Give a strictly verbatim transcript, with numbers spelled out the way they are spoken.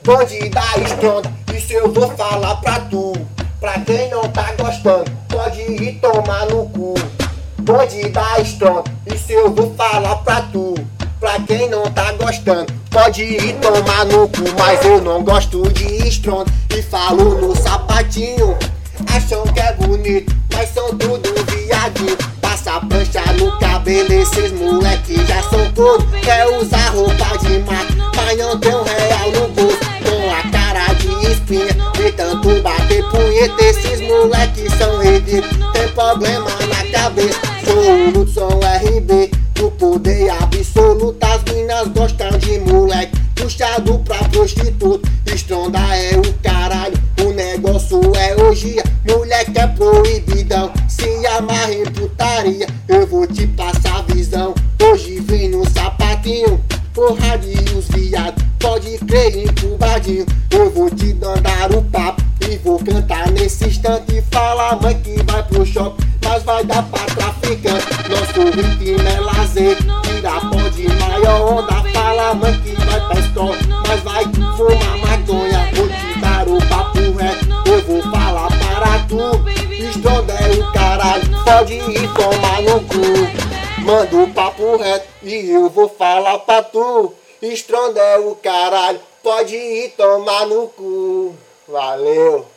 pode dar estronda, isso eu vou falar pra tu. Pra quem não tá gostando, pode ir tomar no cu. Pode dar estronda, isso eu vou falar pra tu. Pra quem não tá gostando, pode ir tomar no cu. Mas eu não gosto de estronda e falo no sapatinho. Acham que é bonito, mas são tudo viadinho. Passa prancha no cabelo, esses moleque já são todos. Quer usar roupa de marca, mas não tem um real no bolso. Com a cara de espinha, de tanto bater punheta. Esses moleque são ridículos, tem problema na cabeça. Sou o Hudson R B, do poder absoluto. As minas gostam de moleque puxado pra prostituta. Estronda é o caralho, o negócio é orgia. Moleque é proibidão, se amarra em putaria. Eu vou te passar a visão, hoje vem no sapatinho. Porra de os viados, pode crer incubadinho. Eu vou te dar o papo e vou cantar nesse instante. Fala mãe que vai pro shopping, mas vai dar pra traficante. Nosso ritmo é lazer, tira pó de maior onda. Fala mãe que vai pra escola, mas vai fumar maconha. Vou te dar o papo reto, eu vou falar para tu. Estronda é o caralho, pode ir tomar no cu. Manda o papo reto e eu vou falar pra tu. Estronda é o caralho, pode ir tomar no cu. Valeu.